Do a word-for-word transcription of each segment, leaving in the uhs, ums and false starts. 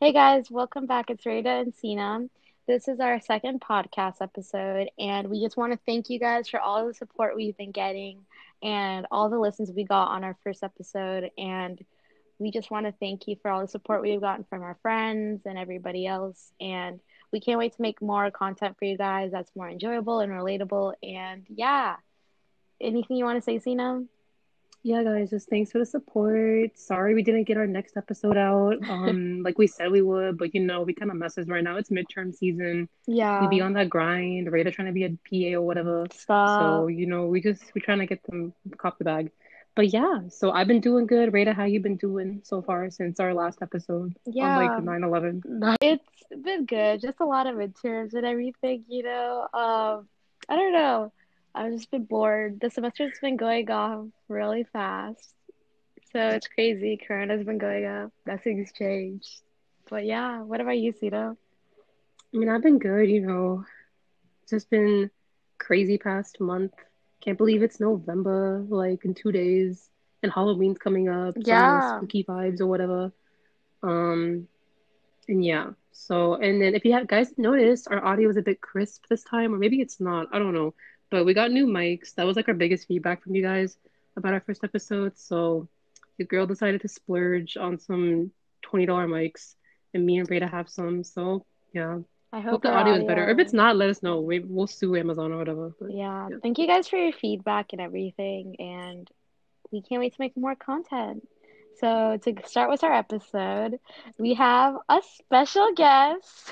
Hey guys, welcome back. It's Rita and Sina. This is our second podcast episode, and we just want to thank you guys for all the support we've been getting and all the listens we got on our first episode. And we just want to thank you for all the support we've gotten from our friends and everybody else. And we can't wait to make more content for you guys that's more enjoyable and relatable. And yeah, anything you want to say, Sina? Yeah, guys, just thanks for the support. Sorry we didn't get our next episode out. Um, like we said we would, but you know, we kind of messes right now. It's midterm season. We be Yeah, on that grind, Rita trying to be a P A or whatever. So, stop. you know, we just we're trying to get them cop the bag. But yeah, so I've been doing good. Rita, how you been doing so far since our last episode on like Yeah, nine eleven? it's been good. Just a lot of midterms and everything, you know. Um, I don't know. I've just been bored. The semester's been going off really fast. So it's crazy. Corona's been going up. Nothing's changed. But yeah, what about you, Sito? I mean, I've been good, you know. Just been crazy past month. Can't believe it's November, like in two days, and Halloween's coming up, so you know, Yeah, spooky vibes or whatever. Um, and yeah. So, and then if you have guys noticed, our audio is a bit crisp this time, or maybe it's not. I don't know. But we got new mics. That was like our biggest feedback from you guys about our first episode. So, your girl decided to splurge on some twenty dollars mics, and me and Rita have some. So, yeah. I Hope hope the our audio is better. Or if it's audio. not, let us know. We, we'll sue Amazon or whatever. But Yeah, yeah. thank you guys for your feedback and everything. And we can't wait to make more content. So, to start with our episode, we have a special guest.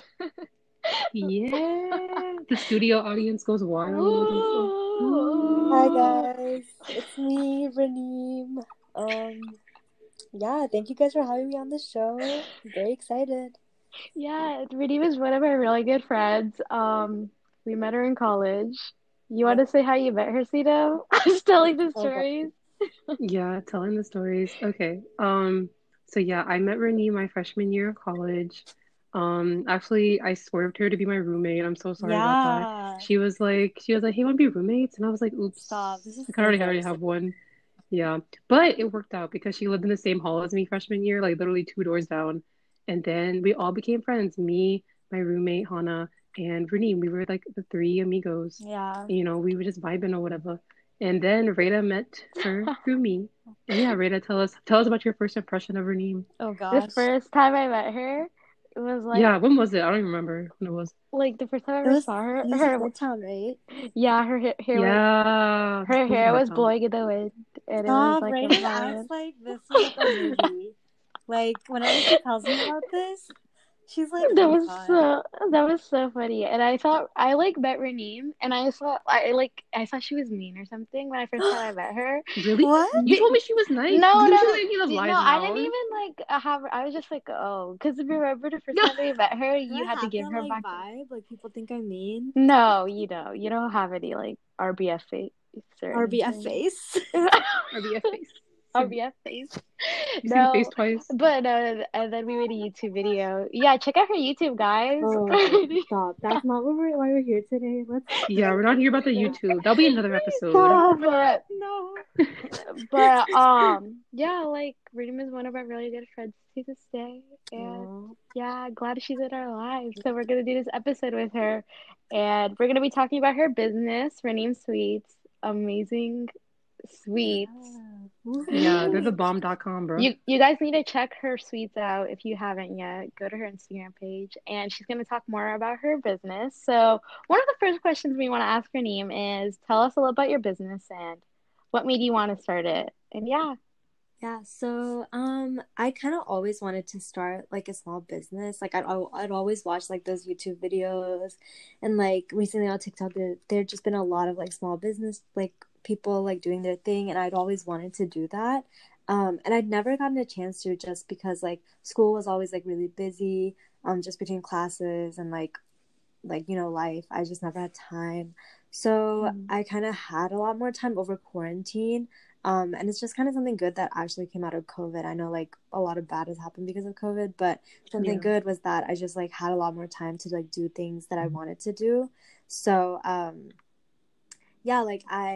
Yeah. The studio audience goes wild and stuff. Hi Woo! guys, it's me, Raneem. Um, yeah, thank you guys for having me on the show. I'm very excited. Yeah, Redeem is one of our really good friends. Um, we met her in college. You want Yep. to say how you met her, Sito? I'm just telling the Oh god. stories. Yeah, telling the stories. Okay. Um, so yeah, I met Renee my freshman year of college. Um, actually, I swerved her to be my roommate. I'm so sorry about that. Yeah. She was like, she was like, "Hey, want to be roommates?" And I was like, Stop. "Oops, This is I kind so of already already embarrassing. have one." Yeah, but it worked out because she lived in the same hall as me freshman year, like literally two doors down. And then we all became friends. Me, my roommate Hannah, and Renee. We were like the three amigos. Yeah. You know, we were just vibing or whatever. And then Rita met her through me. And yeah, Rita, tell us tell us about your first impression of her name. Oh The gosh. first time I met her, it was like Yeah, when was it? I don't even remember when it was. like the first time I It ever was saw her. it was Her at Midtown, right? yeah, her ha- hair was Yeah, her it was hair was Midtown. blowing in the wind, and it was Stop. like a Raiden acts vibe. like this was like a movie. Like whenever she tells me about this, she's like, That "Oh my was god." so that was so funny. And I thought I like met Raneem and I thought I like I thought she was mean or something when I first time I met her. Really? What? You Be, told me she was nice. no, You no, usually give d- no, lies I didn't now. even like uh, have I was just like, oh, because remember the first time we met her, Do you I had to have give that her like back. vibe? Like people think I'm mean? No, you know, you don't have any like R B F face or R B F anything. face. R B F face. R B F face. You see the face No, twice? but no, and then we made a YouTube video. Yeah, check out her YouTube, guys. Oh, stop. That's not what we're, why we're here today. Let's Yeah, we're not here about the YouTube. That'll be another episode. stop. But No. but um yeah, like Reem is one of our really good friends to this day, and Oh, yeah, glad she's in our lives. So we're gonna do this episode with her, and we're gonna be talking about her business, Reneem Sweets, amazing sweets. yeah. Yeah, they're Woohoo. the bomb dot com, bro. You you guys need to check her sweets out if you haven't yet. Go to her Instagram page, and she's gonna talk more about her business. So one of the first questions we want to ask Reneem is, tell us a little about your business and what made you want to start it. And yeah. Yeah, so um, I kind of always wanted to start like a small business. Like I'd al- I'd always watch like those YouTube videos, and like recently on TikTok, there there just been a lot of like small business like people like doing their thing, and I'd always wanted to do that. Um, and I'd never gotten a chance to just because like school was always like really busy, um, just between classes and like like you know life. I just never had time. So Mm. I kind of had a lot more time over quarantine. Um, and it's just kind of something good that actually came out of COVID. I know like a lot of bad has happened because of COVID, but something Yeah. good was that I just like had a lot more time to like do things that I wanted to do. So um, yeah, like I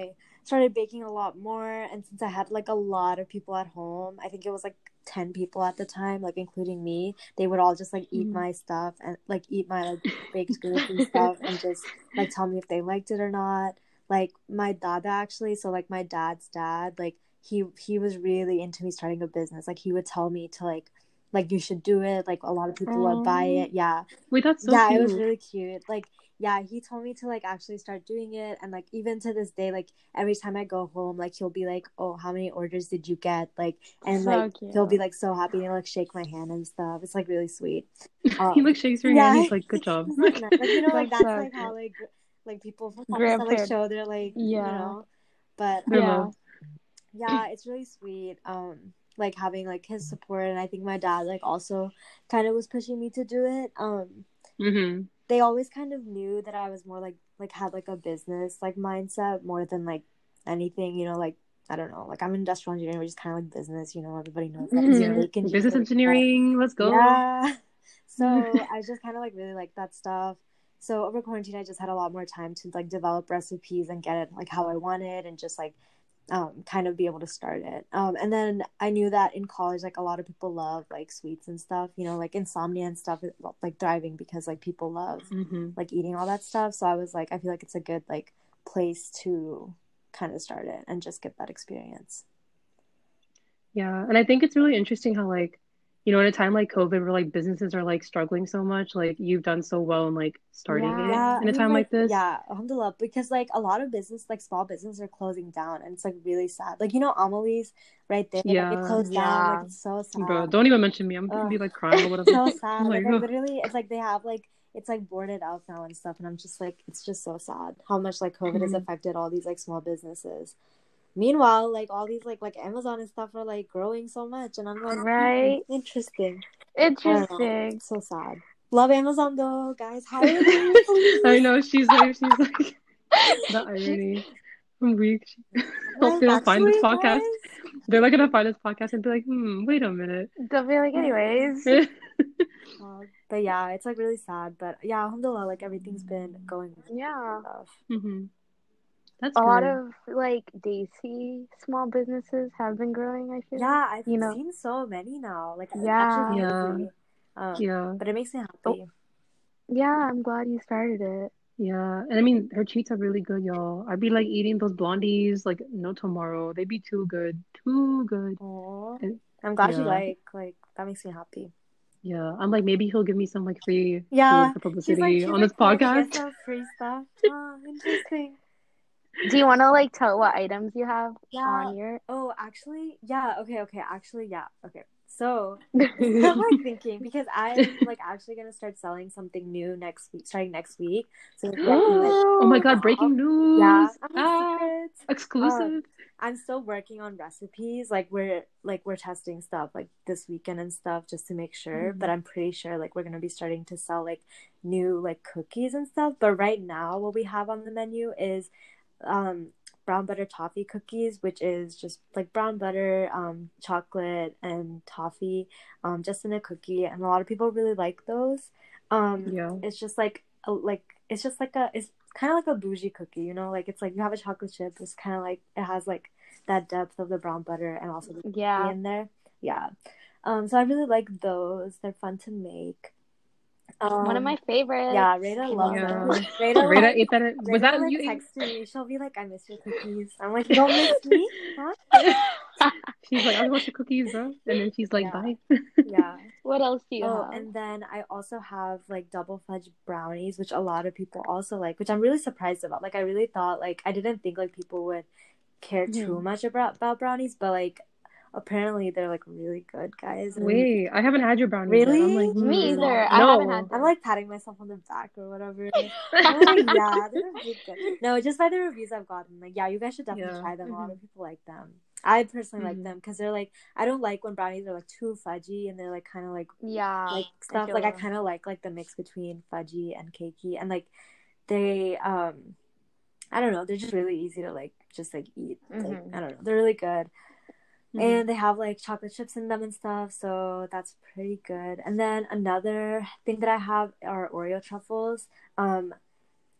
started baking a lot more. And since I had like a lot of people at home, I think it was like ten people at the time, like including me, they would all just like eat Mhm. my stuff and like eat my like baked goods and stuff and just like tell me if they liked it or not. Like my dada actually, so like my dad's dad, like he he was really into me starting a business. Like he would tell me to like like you should do it. Like a lot of people would buy Um, it. Yeah. Wait, that's so Yeah, it was cute. really cute. Like, yeah, he told me to like actually start doing it, and like even to this day, like every time I go home, like he'll be like, "Oh, how many orders did you get?" Like, and so like he'll be cute. like so happy and like shake my hand and stuff. It's like really sweet. He Um, like shakes your yeah, hand. He's like, "Good job." he's like nice. Like you know, like That's that's so like how cute. like gr- like people from Pakistan like Grandparent. show their like you Yeah. know, but Their Yeah. love. yeah, it's really sweet. Um, like having like his support, and I think my dad like also kind of was pushing me to do it. Um. Mm-hmm. They always kind of knew that I was more like like had like a business like mindset more than like anything, you know, like I don't know, like I'm an industrial engineer, which is kind of like business, you know, everybody knows that it's Yeah. fake Business engineering. engineering. Let's go. Yeah. So I just kind of like really like that stuff. So over quarantine, I just had a lot more time to like develop recipes and get it like how I wanted and just like um, kind of be able to start it. Um, and then I knew that in college, like a lot of people love like sweets and stuff, you know, like insomnia and stuff, like thriving because like people love Mm-hmm. like eating all that stuff. So I was like, I feel like it's a good like place to kind of start it and just get that experience. Yeah, and I think it's really interesting how like, you know, in a time like COVID where like businesses are like struggling so much, like you've done so well in like starting it Yeah, Yeah. in I a think time like like this. yeah, alhamdulillah, because like a lot of business, like small business, are closing down, and it's like really sad. Like you know, Amelie's right there, like it Yeah, closed down. Like Yeah. it's so bro, sad. don't even mention me. I'm gonna Ugh, be like crying or whatever. so I'm sad. like, Like I ugh. literally, it's like they have like it's like boarded up now and stuff, and I'm just like, it's just so sad how much like COVID has Mhm. affected all these like small businesses. Meanwhile, like all these like like Amazon and stuff are like growing so much, and I'm like, Right? hmm, interesting. I don't know. Interesting. So sad. Love Amazon though, guys. Hire me, please. I know she's like she's like the irony. I'm weak. Hope Guys, they don't find this actually, podcast. guys. They're like gonna find this podcast and be like, hmm, wait a minute. They'll be like, anyways. Uh, but yeah, it's like really sad. But yeah, alhamdulillah, like everything's been going Yeah. stuff. hmm That's A lot good. of like Desi small businesses have been growing, I feel. Yeah, I've You know. seen so many now. Like it's Yeah. actually Yeah, crazy. Um, yeah, but it makes me Oh, happy. yeah, I'm glad you started it. yeah. And I mean, her treats are really good, y'all. I'd be like eating those blondies like no tomorrow. They'd be too good, too good. Oh, And I'm glad you yeah, like like that makes me happy. yeah. I'm like maybe he'll give me some like free Yeah, food for she's like publicity she's on like this trying to get podcast. some free stuff. Oh, interesting. Do you want to like tell what items you have Yeah. on your? Oh, actually, yeah. Okay, okay. Actually, yeah. Okay. So this is I'm like thinking because I'm like actually gonna start selling something new next week, starting next week. So maybe I can like Oh my show God, off. breaking Yeah, news. I'm like Ah, secrets. Um, exclusive. I'm still working on recipes. Like we're like we're testing stuff like this weekend and stuff just to make sure. But Mhm. I'm pretty sure like we're gonna be starting to sell like new like cookies and stuff. But right now, what we have on the menu is um brown butter toffee cookies, which is just like brown butter, um, chocolate, and toffee, um, just in a cookie, and a lot of people really like those. Um, Yeah. it's just like a, like it's just like a it's kind of like a bougie cookie, you know, like it's like you have a chocolate chip. It's kind of like it has like that depth of the brown butter and also the cookie Yeah. in there. Yeah. Um, so I really like those. They're fun to make. Um, One of my favorites. yeah, Rada loves Yeah. them. Rada Rita like ate that. Was Rada that like you ate? texts me. She'll be like, "I miss your cookies." I'm like, "You don't miss me, huh?" She's like, I'll go your cookies, bro. And then she's like, Yeah. bye. Yeah. What else do you Oh, have? and then I also have like double fudge brownies, which a lot of people also like, which I'm really surprised about. Like, I really thought like I didn't think like people would care too Mhm. much about about brownies, but like apparently they're like really good, guys. And Wait, I haven't had your brownies yet. I'm really? like, Me hmm, either. I no. haven't had I'm them. like patting myself on the back or whatever. I'm like, yeah, they're really good. No, just by the reviews I've gotten, like, yeah, you guys should definitely Yeah. try them. A lot Mhm. of people like them. I personally like Mhm. them because they're like, I don't like when brownies are like too fudgy and they're like kind of like Yeah. like I stuff. feel Like I that. kind of like like the mix between fudgy and cakey, and like they um, I don't know, they're just really easy to like just like eat. Like Mhm. I don't know, they're really good. Mhm. And they have like chocolate chips in them and stuff, so that's pretty good. And then another thing that I have are Oreo truffles. Um,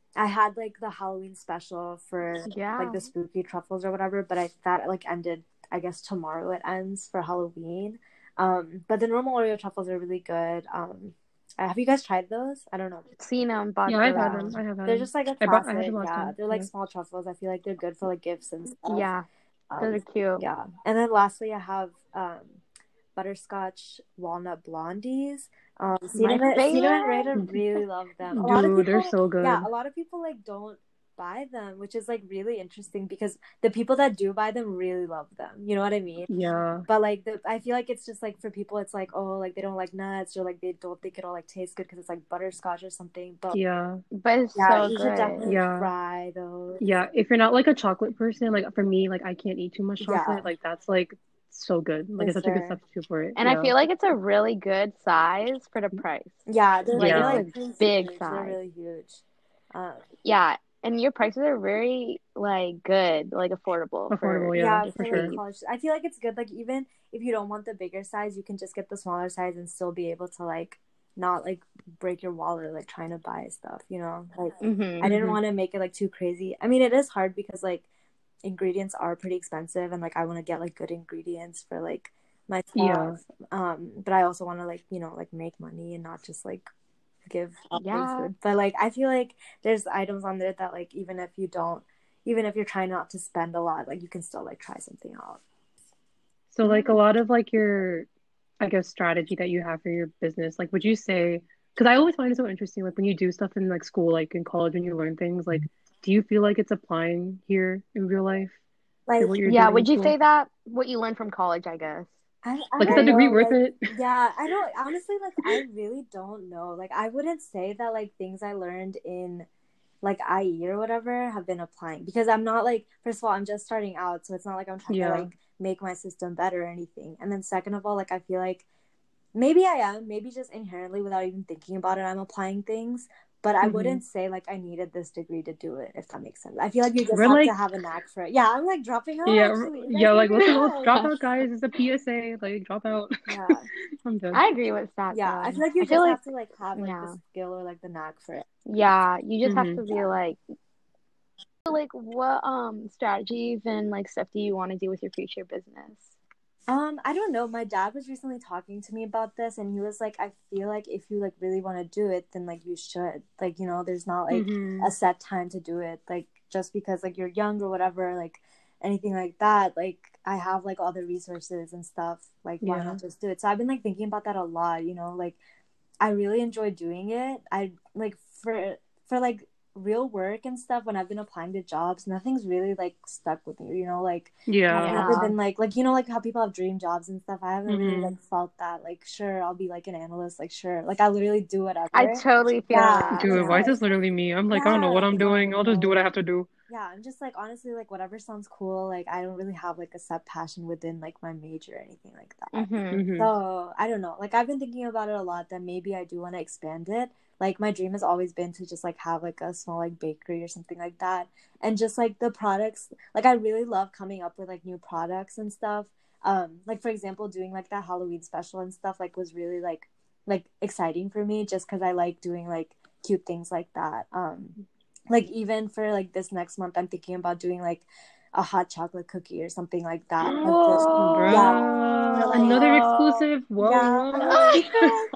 I had like the Halloween special for Yeah. like the spooky truffles or whatever, but I that like ended. I guess tomorrow it ends for Halloween. Um, but the normal Oreo truffles are really good. Um, uh, have you guys tried those? I don't know. Seen them, bought Yeah, I've had those. them. I have had They're them. just like a I bought. I had classic. them last Yeah, time. they're like Yeah. small truffles. I feel like they're good for like gifts and stuff. Yeah, those Um, are cute. yeah, and then lastly, I have um, butterscotch walnut blondies. Um, cinnamon, My cinnamon favorite. Raider really love them. A lot of Dude, they're people, so good. yeah, a lot of people like don't buy them, which is like really interesting because the people that do buy them really love them. You know what I mean? Yeah. But like the, I feel like it's just like for people, it's like oh, like they don't like nuts or like they don't think it'll like taste good because it's like butterscotch or something. But Yeah. But it's yeah, so you good. should definitely Yeah. try those. Yeah. If you're not like a chocolate person, like for me, like I can't eat too much chocolate. Yeah. Like that's like so good. Like For it's such a good sure. substitute for it. And Yeah. I feel like it's a really good size for the price. Yeah, they're, Like, they're Yeah. like it's a pretty big huge. They're size. really huge. Um, Yeah, and your prices are very like good, like affordable. Affordable, for yeah, yeah, for for sure. like college. I feel like it's good. Like even if you don't want the bigger size, you can just get the smaller size and still be able to like not like break your wallet like trying to buy stuff. You know, like Mhm. I didn't Mhm. want to make it like too crazy. I mean, it is hard because like ingredients are pretty expensive, and like I want to get like good ingredients for like my stuff. Yeah. Um, but I also want to like you know like make money and not just like give up free Yeah. food. But like I feel like there's items on there that like even if you don't, even if you're trying not to spend a lot, like you can still like try something out. So like a lot of like your, I guess, strategy that you have for your business, like would you say, because I always find it so interesting, like when you do stuff in like school, like in college, when you learn things, like do you feel like it's applying here in real life, Like like what you're Yeah, doing in would you school? say that what you learned from college, I guess? I, I Like is don't that degree know, worth like it? yeah, I don't honestly like I really don't know. Like I wouldn't say that like things I learned in like I E or whatever have been applying because I'm not like first of all I'm just starting out, so it's not like I'm trying to Yeah. like make my system better or anything. And then second of all, like I feel like maybe I am, maybe just inherently without even thinking about it, I'm applying things. But I Mhm. wouldn't say like I needed this degree to do it, if that makes sense. I feel like you just We're have like, to have a knack for it. Yeah, I'm like dropping out yeah, actually. You guys yeah, like figured let's it let's out. drop out, guys. It's a P S A. Like drop out. Yeah. I'm done. I agree with that Yeah, I though. feel like you I feel just like have to like have like yeah. the skill or like the knack for it. Yeah, you just have Mhm. to be like like what um strategies and like stuff do you want to do with your future business? Um, I don't know. My dad was recently talking to me about this, and he was like, "I feel like if you like really want to do it, then like you should. Like, you know, there's not like Mhm. a set time to do it. Like just because like you're young or whatever, like anything like that. Like I have like all the resources and stuff. Like why Yeah. not just do it?" So I've been like thinking about that a lot. You know, like I really enjoy doing it. I like for for like real work and stuff when I've been applying to jobs, nothing's really like stuck with me, you know, like Yeah. I've never Yeah. been like like you know like how people have dream jobs and stuff. I haven't really Mhm. like felt that like sure I'll be like an analyst, like sure. Like I literally do whatever. I totally feel Yeah, that. Dude, it's why is like this literally me? I'm like, I don't know what yeah, I'm doing. I'll just do what I have to do. yeah, I'm just like honestly like whatever sounds cool. Like I don't really have like a set passion within like my major or anything like that. Mhm. Mhm. So I don't know. Like I've been thinking about it a lot that maybe I do want to expand it. Like my dream has always been to just like have like a small like bakery or something like that. And just like the products, like I really love coming up with like new products and stuff. Um, like for example, doing like that Halloween special and stuff like was really like like exciting for me just because I like doing like cute things like that. Um, like even for like this next month, I'm thinking about doing like a hot chocolate cookie or something like that. And just Bruh, for, like- another exclusive. Whoa, yeah, whoa. secrets.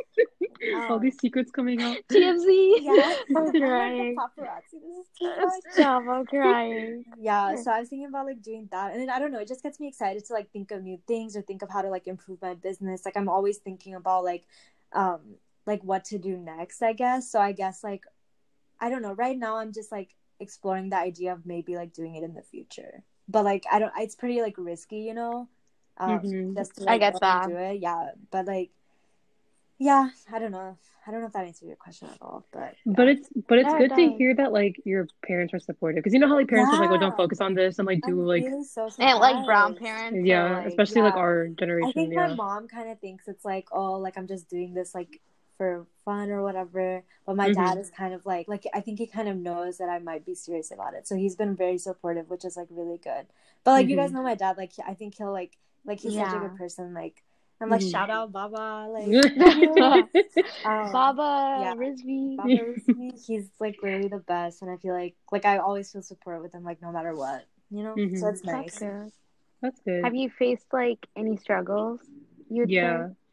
All Um, these secrets coming out. T M Z. yeah, I'm I'm like the crying. paparazzi. This is too much. Stop, I'm crying. Yeah, so I was thinking about like doing that, and then, I don't know, it just gets me excited to like think of new things or think of how to like improve my business. Like I'm always thinking about like, um, like what to do next, I guess. So I guess like, I don't know. Right now, I'm just like exploring the idea of maybe like doing it in the future, but like I don't. It's pretty like risky, you know, um, Mhm. just to I like get go that. and do it. Yeah, but like, yeah, I don't know. I don't know if that answered your question at all, but yeah. But it's but it's No, it good to does. hear that like your parents are supportive because you know how like parents are like, oh, don't Yeah. focus on this and like do I'm like really so And like brown surprised. parents yeah, are like especially like yeah. our I generation. think Yeah. my mom kind of thinks it's like, oh, like I'm just doing this like for fun or whatever. But my dad Mhm. is kind of like, like I think he kind of knows that I might be serious about it. So he's been very supportive, which is like really good. But like you guys Mhm. know my dad, like I think he'll like, like he's such a Yeah. good person. Like I'm like, Mhm. shout out Baba, like Mhm. um, Baba yeah. Rizvi. Baba Rizvi, he's like literally the best, and I feel like like I always feel support with him, like no matter what, you know. So Mhm. it's That's nice. good. That's good. Have you faced like any struggles? You'd Yeah. say?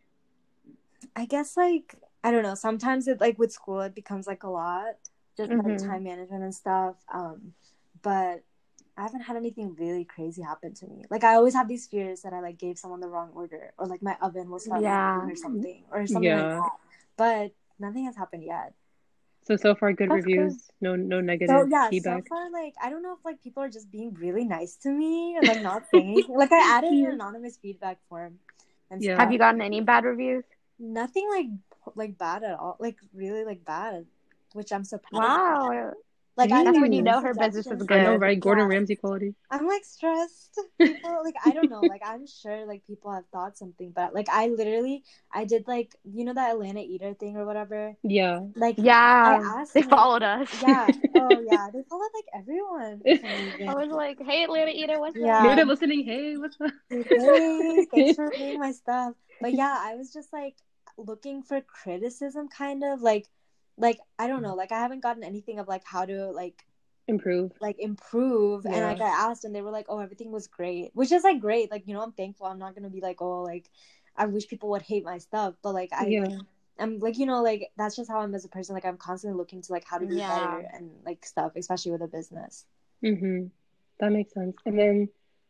I guess like I don't know. Sometimes it like with school it becomes like a lot, just like Mhm. time management and stuff. Um, but I haven't had anything really crazy happen to me. Like I always have these fears that I like gave someone the wrong order, or like my oven will start Yeah. leaking or something, or something like Yeah. that. But nothing has happened yet. So so far good That's good. reviews. No no So negative yeah, so feedback. far like I don't know if like people are just being really nice to me and like not saying anything. Like I added Yeah. an anonymous feedback form and Yeah. stuff. Have you gotten any bad reviews? Nothing like like bad at all. Like really like bad, which I'm surprised. Wow. Like I That's got when you good know her business is suggestions. I know, good. right? Gordon Yeah. Ramsay quality. I'm like stressed. People like I don't know. Like I'm sure like people have thought something, but like I literally I did like you know that Atlanta Eater thing or whatever. Yeah. Like Yeah. I asked They them, like, followed us. yeah. Oh yeah, they followed like everyone for some reason. I was like, hey, Atlanta Eater, what's Yeah. Maybe up? they're listening. Hey, what's up? Hey, thanks for reading my stuff. But yeah, I was just like looking for criticism, kind of like, like I don't know, like I haven't gotten anything of like how to like Improve. like improve, and Yeah. like I asked, and they were like, oh, everything was great, which is like great. Like you know, I'm thankful. I'm not gonna be like, oh, like I wish people would hate my stuff, but like I Yeah. like I'm like you know like that's just how I'm as a person. Like I'm constantly looking to like how to do Yeah. better and like stuff, especially with a business. Mm-hmm. That makes sense. And then,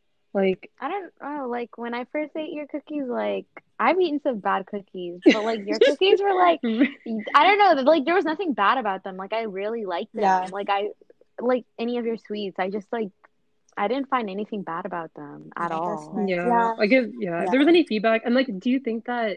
like, I don't know, like when I first ate your cookies, like I've eaten some bad cookies, but like your cookies were like, I don't know, like there was nothing bad about them. Like I really liked them. Yeah. Like I, like any of your sweets, I just like, I didn't find anything bad about them at Yeah, that's all. nice. yeah, Yeah. like if yeah, if Yeah. there was any feedback, and like, do you think that,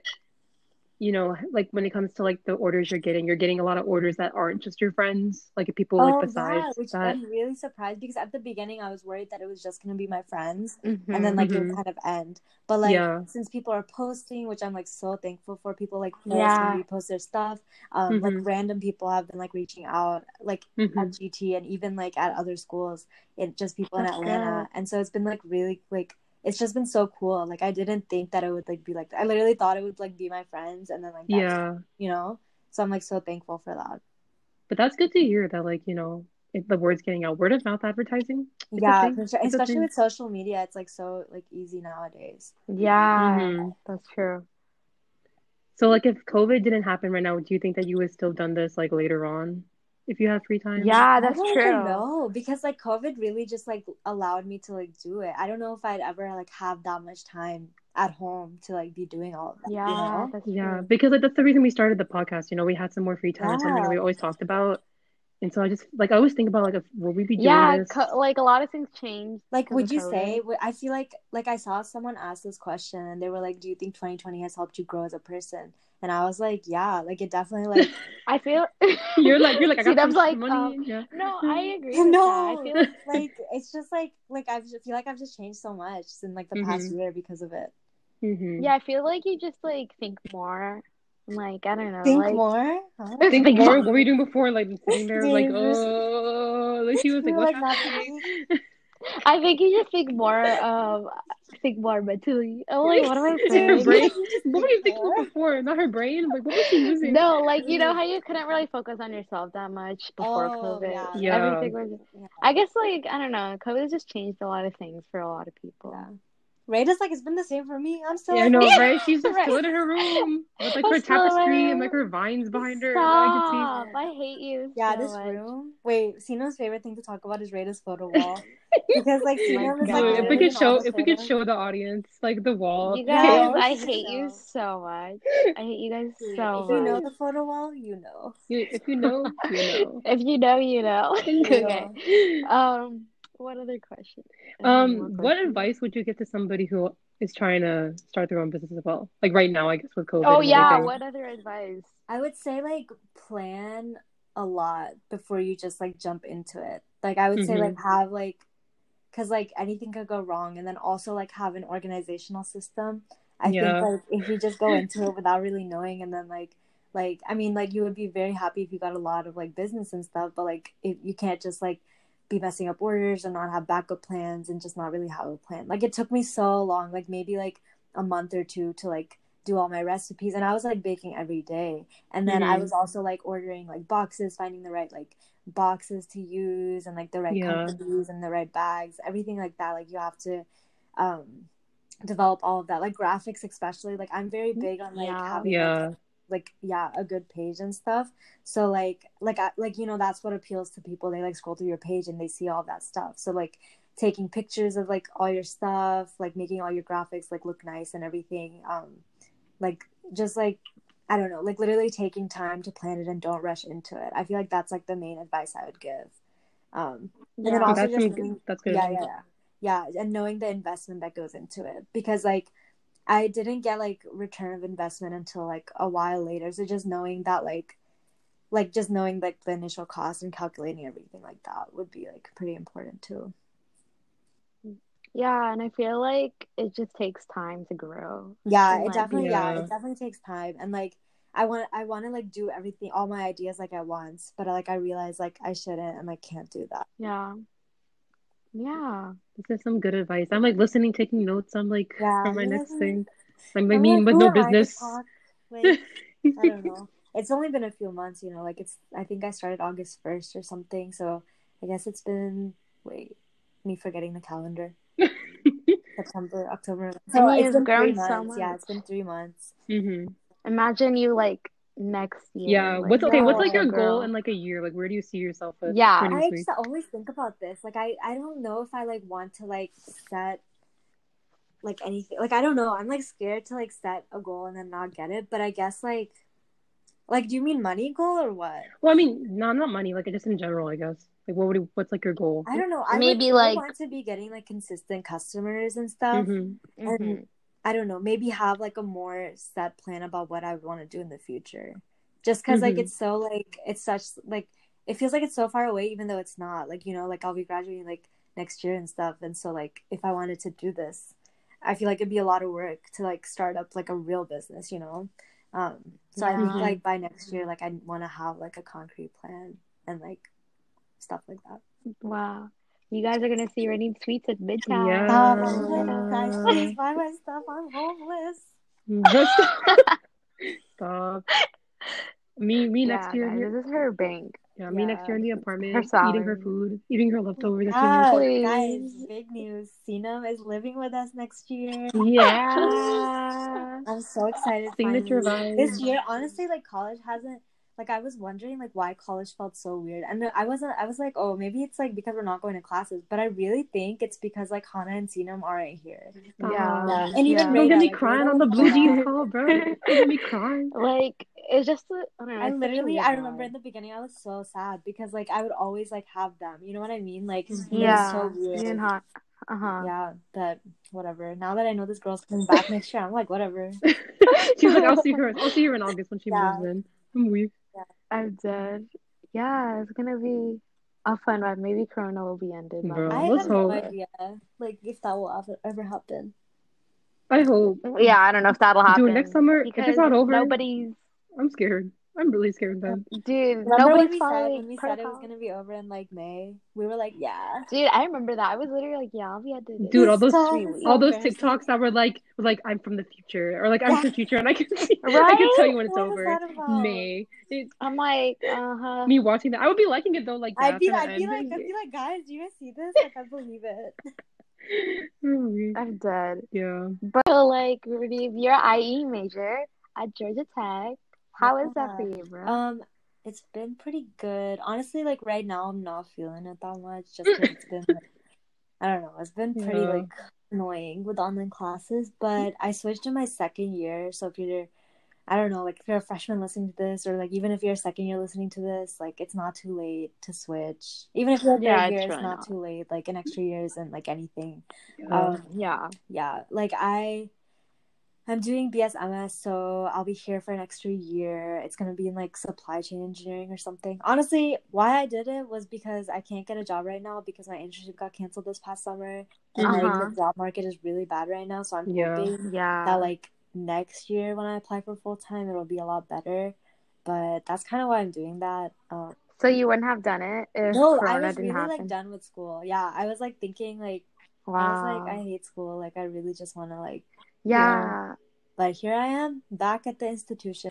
you know, like when it comes to like the orders you're getting, you're getting a lot of orders that aren't just your friends, like if people like Oh besides yeah, which that. I'm really surprised because at the beginning I was worried that it was just gonna be my friends, Mm-hmm. and then like it Mhm. would kind of end. But like Yeah. since people are posting, which I'm like so thankful for, people like post Yeah. and repost their stuff. Um, like Mhm. random people have been like reaching out, like Mhm. at G T and even like at other schools. It just people in That's Atlanta, good. and so it's been like really like it's just been so cool. Like I didn't think that it would like be like I literally thought it would like be my friends, and then like that's, Yeah. you know. So I'm like so thankful for that. But that's good to hear that, like, you know, if the word's getting out. Word of mouth advertising. It's a Yeah, thing. for sure. It's a Especially thing. with social media, it's like so like easy nowadays. Yeah, Mhm. that's true. So, like, if COVID didn't happen right now, do you think that you would still done this like later on, if you had free time? Yeah, I that's don't even true. know because like COVID really just like allowed me to like do it. I don't know if I'd ever like have that much time at home to like be doing all of that. Yeah, You know? that's Yeah, true. because like that's the reason we started the podcast. You know, we had some more free time, something that Yeah. we always talked about. And so I just like I always think about like if will we be doing Yeah, this? co- like a lot of things changed Like, because would of you COVID. say? would- I feel like like I saw someone ask this question, and they were like, "Do you think twenty twenty has helped you grow as a person?" And I was like, "Yeah, like it definitely like." I feel You're like you're like I See, got some that's like money. um Yeah. no, I agree with that. I No, feel like like it's just like like I feel like I've just changed so much in like the past Mhm. year because of it. Mhm. yeah, I feel like you just like think more. Like I don't know, Think like more? Huh? Think think more. more. What were you doing before? Like sitting there, like Yeah, just- oh, like she was like, you're what's like not happening? thinking. I think you just think more um think more mentally. I'm like, what am I Her saying? brain. You just What were think you thinking more. of before? Not her brain. Like what was she using? No, like you know how you couldn't really focus on yourself that much before Oh COVID. yeah, Yeah. Everything was yeah, I guess like I don't know, COVID has just changed a lot of things for a lot of people. yeah. Rada's like it's been the same for me. I'm still Yeah, I at know, home. right? She's just Right. chilling in her room with like I'm her still in my tapestry and room. like her vines behind her. Like, I could see. Stop! I hate you Yeah, so this much. room. Wait, Sino's favorite thing to talk about is Rada's photo wall because like Oh my Sino is Dude, like God. if we literally could in all show, the if we could photos. show the audience like the wall You Yeah, guys, chaos. I we should hate you show. so much. I hate you guys Dude, so if you know much. the photo wall, you know. You, if you know, you know. If you know, you know. Okay. Yeah. Um, what other question? I have more Um, what questions. advice would you give to somebody who is trying to start their own business as well? Like right now, I guess with COVID Oh and yeah, everything. what other advice? I would say like plan a lot before you just like jump into it. Like I would say like have like because like anything could go wrong, and then also like have an organizational system. I Yeah. think like if you just go into it without really knowing, and then like like I mean like you would be very happy if you got a lot of like business and stuff, but like if you can't just like be messing up orders and not have backup plans and just not really have a plan. Like it took me so long, like maybe like a month or two to like do all my recipes, and I was like baking every day. And then mm-hmm. I was also like ordering like boxes, finding the right like boxes to use and like the right yeah. companies and the right bags, everything like that. Like you have to um develop all of that, like graphics especially. Like I'm very big on like yeah. having yeah. like, like yeah a good page and stuff. So like like I, like you know that's what appeals to people. They like scroll through your page and they see all that stuff. So like taking pictures of like all your stuff, like making all your graphics like look nice and everything, um like just like I don't know, like literally taking time to plan it and don't rush into it. I feel like that's like the main advice I would give. Um and yeah. then also that's just some, knowing, that's good. yeah yeah yeah yeah and knowing the investment that goes into it, because like I didn't get like return of investment until like a while later. So just knowing that like like just knowing like the initial cost and calculating everything like that would be like pretty important too. Yeah, and I feel like it just takes time to grow. Yeah, it definitely yeah. yeah, it definitely takes time. And like I want I want to like do everything, all my ideas like at once, but like I realize like I shouldn't and I can't do that. Yeah. Yeah. This is some good advice. I'm like listening, taking notes. I'm like yeah, for my next like, thing. I'm I like mean, me with no business. Like, I don't know. It's only been a few months, you know, like it's, I think I started August first or something. So I guess it's been, wait, me forgetting the calendar. September, October. So I mean, it's been three so months. much. Yeah, it's been three months. Mm-hmm. Imagine you like next year. Yeah. Like, what's okay? no, What's like your girl. goal in like a year? Like, where do you see yourself at? Yeah. I used to always think about this. Like, I, I don't know if I like want to like set like anything. Like, I don't know. I'm like scared to like set a goal and then not get it. But I guess like, like, do you mean money goal or what? Well, I mean, no, not money. Like, just in general, I guess. Like, what would you, what's like your goal? I don't know. I maybe would like want to be getting like consistent customers and stuff. Mm-hmm. And mm-hmm. I don't know, maybe have like a more set plan about what I want to do in the future. Just because mm-hmm. like it's so like it's such like it feels like it's so far away, even though it's not. Like, you know, like I'll be graduating like next year and stuff. And so like if I wanted to do this, I feel like it'd be a lot of work to like start up like a real business, you know. Um, so yeah. I think like by next year, like I want to have like a concrete plan and like stuff like that. Wow. You guys are gonna see Rainy Tweets at Midtown. Yeah. Oh, guys, please buy my stuff. I'm homeless. Stop. Me, me yeah, next year. Guys, this is her bank. Yeah, yeah, me next year in the apartment, her eating her food, eating her leftovers. Yeah, Please. guys, big news. Sinam is living with us next year. Yeah. I'm so excited. Signature finally. vibes. This year, honestly, like college hasn't. Like I was wondering, like why college felt so weird, and I wasn't. I was like, oh, maybe it's like because we're not going to classes. But I really think it's because like Hannah and Sinam aren't here. Yeah, yeah. and even yeah. Don't get me like, crying Rada on the was blue gone. jeans call, bro. Don't get me crying. Like it's just. A, I, don't know, I it's literally, such a I weird remember vibe. in the beginning, I was so sad because like I would always like have them. You know what I mean? Like Yeah, it's so weird. you and Hot. Uh huh. Yeah, but whatever. Now that I know this girl's coming back next year, I'm like, whatever. She's like, I'll see her. I'll see her in August when she Yeah. moves in. I'm weak. Yeah. I'm dead. Yeah, it's gonna be a fun ride. Maybe Corona will be ended. Bro, I let's have no hope. idea, like if that will ever, ever happen. I hope. Yeah, I don't know if that'll happen. Dude, next summer, if it's not over, nobody's. I'm scared. I'm really scared then. Dude, Remember nobody's when we following said when we protocol? said it was gonna be over in like May? We were like, yeah. Dude, I remember that. I was literally like, yeah, I'll be at the. Dude, all those three all those embarrassing. TikToks that were like, were like I'm from the future, or like I'm Yeah. from the future, and I can see, Right? I can tell you when it's What was over. that about? May. It, I'm like, uh huh. me watching that, I would be liking it though. Like I'd be, after I'd the be like, ending. I'd be like, guys, do you guys see this? Like, I believe it. I'm dead. Yeah. But so, like, Rudy, you're an I E major at Georgia Tech. How Yeah. is that for you, bro? Um, it's been pretty good. Honestly, like right now, I'm not feeling it that much. Just because it's been, like, I don't know, it's been pretty Yeah. like annoying with online classes. But I switched in my second year, so if you're, I don't know, like if you're a freshman listening to this, or like even if you're a second year listening to this, like it's not too late to switch. Even if you're a third Yeah, year, it's it's really not, not. too late. Like an extra year isn't like anything. Yeah. Um, yeah. yeah, like I. I'm doing B S M S, so I'll be here for an extra year. It's going to be in, like, supply chain engineering or something. Honestly, why I did it was because I can't get a job right now because my internship got canceled this past summer. And, Uh-huh. like, the job market is really bad right now, so I'm Yeah. hoping Yeah. that, like, next year when I apply for full-time, it'll be a lot better. But that's kind of why I'm doing that. Um, So you wouldn't have done it if no, Corona I was didn't really, happen? like, done with school. Yeah, I was, like, thinking, like, Wow. I was like, I hate school. Like, I really just want to, like, yeah. But here I am, back at the institution.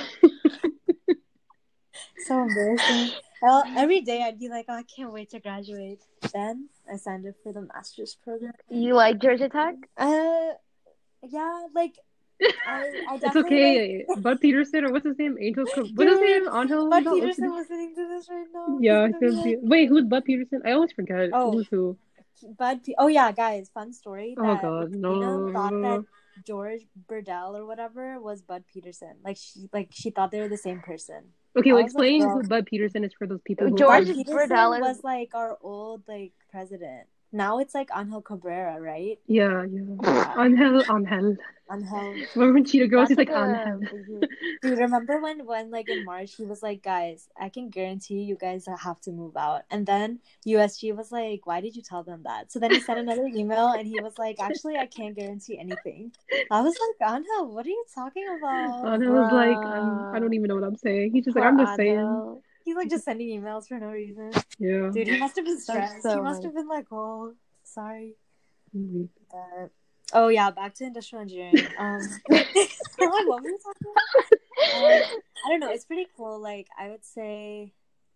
So embarrassing. Well, every day I'd be like, oh, I can't wait to graduate. Then I signed up for the master's program. You like Georgia Tech? Uh, yeah, like I, I It's definitely okay. like. Bud Peterson or what's his name? Angel. Co- What's his Dude, name? Angel. Bud No, what's his Peterson name? listening to this right now. Yeah, He's I gonna be feel like, be- wait, who's Bud Peterson? I always forget oh, who's who. Bud. Pe- oh yeah, guys, fun story Oh that God, Christina thought that no. George Burdell or whatever was Bud Peterson. Like she, like she thought they were the same person. Okay, I well, was like, explain bro, who Bud Peterson is for those people who George Bud are. Burdell Peterson is was like our old like president. Now it's like Angel Cabrera, right? Yeah, yeah. Yeah, Angel, Angel. Angel. Remember when Cheetah Girls? that's He's like like a Angel. Dude, remember when when like in March he was like, guys, I can guarantee you guys have to move out. And then U S G was like, why did you tell them that? So then he sent another email and he was like, actually, I can't guarantee anything. I was like, Angel, what are you talking about? Angel was like, I'm. I don't even know what I'm saying. He's just like, poor I'm just saying. Angel. He's like just sending emails for no reason. Yeah. Dude, he must have been That's stressed. so he must nice. have been like, oh, sorry. Mhm. But oh yeah, back to industrial engineering. Um, like, what were we talking about? Um, I don't know. It's pretty cool. Like I would say,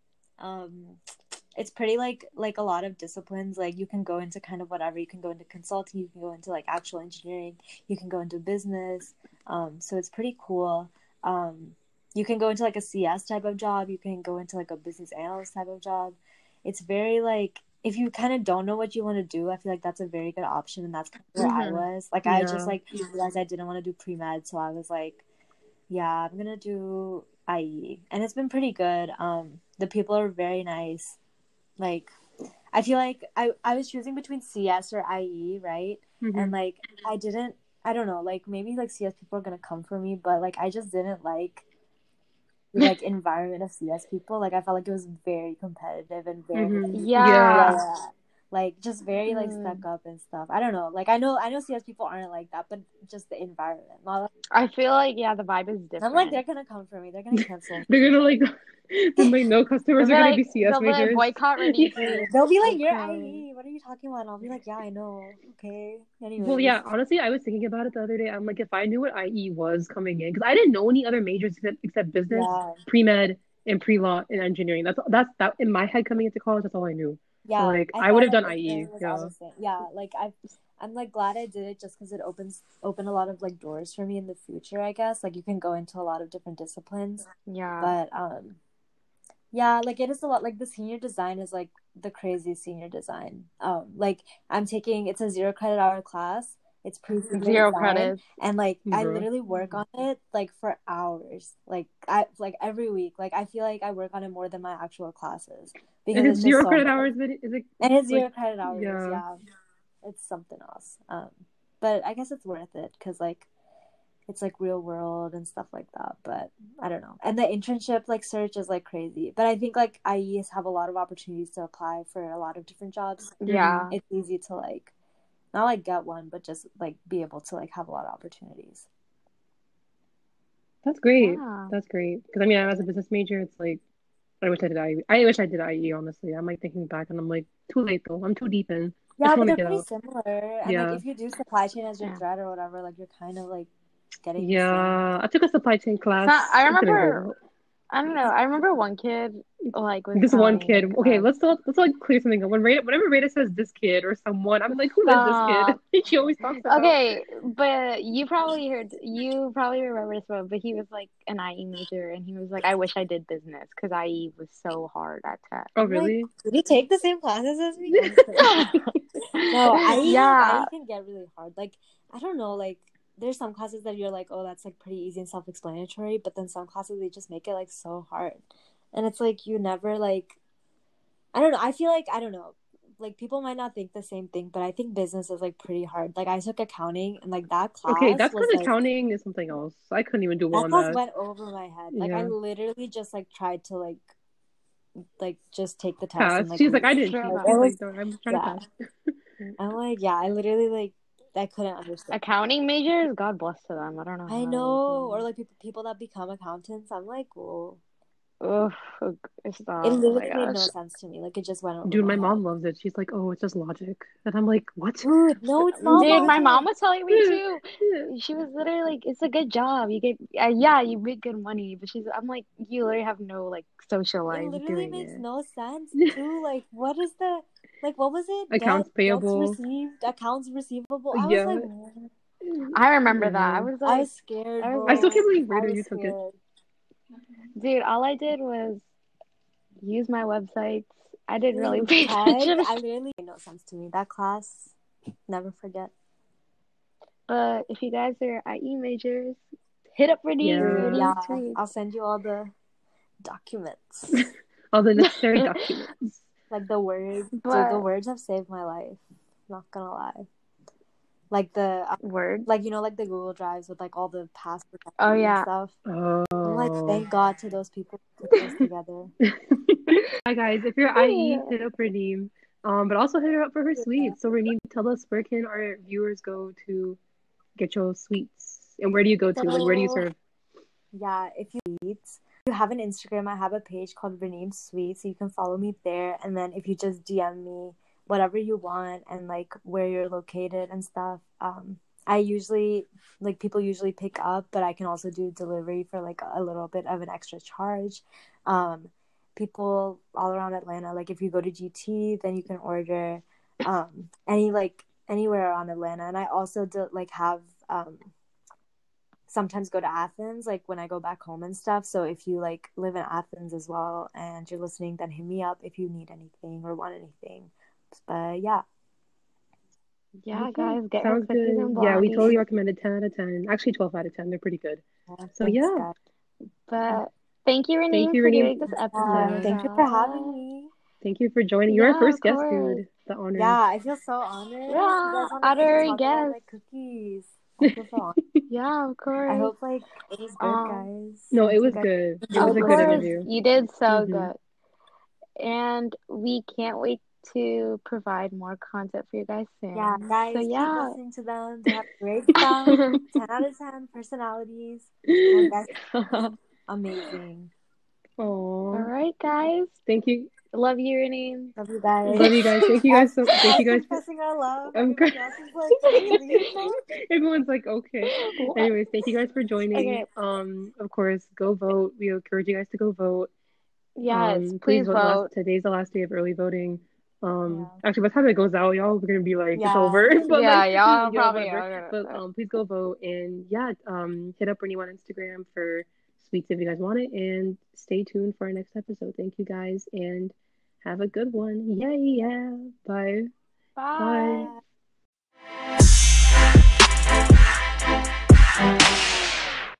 um, it's pretty like like a lot of disciplines. Like you can go into kind of whatever. You can go into consulting. You can go into like actual engineering. You can go into business. Um, so it's pretty cool. Um, you can go into like a C S type of job. You can go into like a business analyst type of job. It's very like if you kind of don't know what you want to do, I feel like that's a very good option, and that's kind of where I Mhm. was. Like I just Yeah. like realized I didn't want to do pre-med, so I was like, yeah, I'm gonna do I E, and it's been pretty good. Um, the people are very nice. Like, I feel like I I was choosing between C S or I E, right? Mhm. And like I didn't, I don't know, like maybe like C S people are gonna come for me, but like I just didn't like the like environment of C S people. Like I felt like it was very competitive and very Mhm. Yeah. yeah, yeah. Like just very like Mm. stuck up and stuff. I don't know. Like I know I know C S people aren't like that, but just the environment. Not like, I feel like yeah, the vibe is different. I'm like they're gonna come for me. They're gonna cancel me. They're gonna like. Then like no customers They'll are be gonna like, be C S they'll be like, majors. boycott release. They'll be like, you're Okay. I E. What are you talking about? And I'll be like, yeah, I know. Okay. Anyways. Well, yeah, honestly, I was thinking about it the other day. I'm like, if I knew what I E was coming in, because I didn't know any other majors except, except business, Yeah. pre-med, and pre-law and engineering. That's that's that in my head coming into college. That's all I knew. Yeah. So like, I I would thought have done engineering I E. was Yeah. all the same. Yeah. Like I, I'm like glad I did it just because it opens open a lot of like doors for me in the future. I guess like you can go into a lot of different disciplines. Yeah. But um, yeah, like it is a lot. Like the senior design is like the crazy senior design. Um, like I'm taking it's a zero credit hour class. It's pre Zero credits. and like I Bro. literally work on it like for hours. Like I like every week. Like I feel like I work on it more than my actual classes because And it's it's just zero so credit much. hours, but is it And it's zero like credit hours. yeah. Yeah, it's something else. Um, but I guess it's worth it because like it's like real world and stuff like that. But I don't know. And the internship like search is like crazy. But I think like I Es have a lot of opportunities to apply for a lot of different jobs. Yeah. It's easy to like not like get one, but just like be able to like have a lot of opportunities. That's great. Yeah. That's great. Because I mean, as a business major, it's like I wish I did I E. I wish I did I E. Honestly, I'm like thinking back, and I'm like, too late though. I'm too deep in. I Yeah, just but want to they're get pretty out. similar. And Yeah. like if you do supply chain as your Yeah. thread or whatever, like you're kind of like getting the Yeah, I took a supply chain class. It's not- I It didn't go remember. well. I don't know. I remember one kid like was This one telling, kid. Okay, uh, let's let's let's like clear something up. When Rita, whenever Rita says this kid or someone, I'm like, who is this Stop. kid? She always talks about. Okay, but you probably heard, you probably remember this one, but he was like an I E major, and he was like, I wish I did business because I E was so hard at tech. Oh I'm like, really? did you take the same classes as me? I'm kidding. No, I E, Yeah. I E can get really hard. Like I don't know, like there's some classes that you're like, oh, that's like pretty easy and self-explanatory, but then some classes they just make it like so hard, and it's like you never like, I don't know. I feel like I don't know. Like people might not think the same thing, but I think business is like pretty hard. Like I took accounting, and like that class Okay, that's was because like accounting is something else. I couldn't even do well that on class that. went over my head. Like I Yeah. literally just like tried to like like just take the test Pass. and like She's like, leave. I didn't Sure cheat. enough. She's It like, was no, I'm trying yeah. to pass. I'm like yeah. I literally like I couldn't understand. Accounting majors, God bless to them. I don't know. I how know, they or do like people people that become accountants. I'm like, whoa. Ugh, stop. It Oh my literally made no gosh. sense to me. Like it just went over Dude, my my mom head. loves it. She's like, oh, it's just logic. And I'm like, what? Dude, no, it's not Dude, my mom logic. was telling me too. She was literally like, "It's a good job. You get, uh, yeah, you make good money." But she's, I'm like, you literally have no like social It life literally doing makes it. no sense too. Like, what is the like? What was it? Accounts Get debts payable. received, accounts receivable. I was Yeah. like, what? I remember that. I Yeah. was I like, was scared, I was I still like, bro. can't believe I Raider was you took it. scared. dude, all I did was use my websites. I didn't really Dude, pay tech, attention. I literally made no sense to me. That class, never forget. But if you guys are I E majors, hit up Renee. Yeah. Renee Yeah, Sweet. I'll send you all the documents. All the necessary documents. Like the words, dude, the But words have saved my life. Not gonna lie. Like the, uh, word. like you know, like the Google Drives with like all the passwords Oh and yeah. stuff. Oh. I'm like, thank God to those people who put those together. Hi guys, if you're I E, hit up Redeem. Um, but also hit her up for her Yeah. sweets. So Redeem, tell us where can our viewers go to get your sweets, and where do you go to? Like, where do you So serve? yeah, if you eat, you have an Instagram. I have a page called Renamed Sweet, so you can follow me there. And then if you just D M me whatever you want and like where you're located and stuff, um, I usually like people usually pick up, but I can also do delivery for like a little bit of an extra charge. Um, people all around Atlanta, like if you go to G T, then you can order um any like anywhere around Atlanta. And I also do like have um sometimes go to Athens, like when I go back home and stuff. So if you like live in Athens as well and you're listening, then hit me up if you need anything or want anything. But yeah. Yeah, Okay, guys, get her sounds cookies and good. Yeah, we totally blondie. recommended ten out of ten. Actually, twelve out of ten. They're pretty good. Yeah, So thanks, yeah, guys. But thank you, thank Renee, you, for Redeem. doing this Yeah, episode with thank you for having us. me. Thank you for joining. You're our Yeah, of first guest, course. dude. The honor. Yeah, I feel so honored. You Yeah, guys want to honorary talk about guest. my cookies. I feel so honored. Yeah, of I course. hope like it was good, Um, guys. No, Thank it you was guys. good. It of was a good course, interview. you did so Mhm. good. And we can't wait to provide more content for you guys soon. Yeah, guys, So keep yeah. listening to them. They have great stuff. ten out of ten personalities. And guys, amazing. All Aw, right, guys. thank you. Love you, Renee. Love you guys. Love you guys. Thank you guys so. Us, Thank us you guys for. confessing our love. I'm Everybody else is like, can we leave now? Everyone's like, okay. What? Anyways, thank you guys for joining. Okay. Um, of course, go vote. We encourage you guys to go vote. Yes, Um, please please vote. Last vote. today's the last day of early voting. Um, Yeah. actually, by the time it goes out, y'all, we're gonna be like, it's Yeah. over. But Yeah, like, y'all yeah, probably whatever. are But gonna. um, please go vote and yeah, um, hit up Renee on Instagram for sweets if you guys want it, and stay tuned for our next episode. Thank you guys, and have a good one. Yeah, yeah. Bye. Bye. Bye.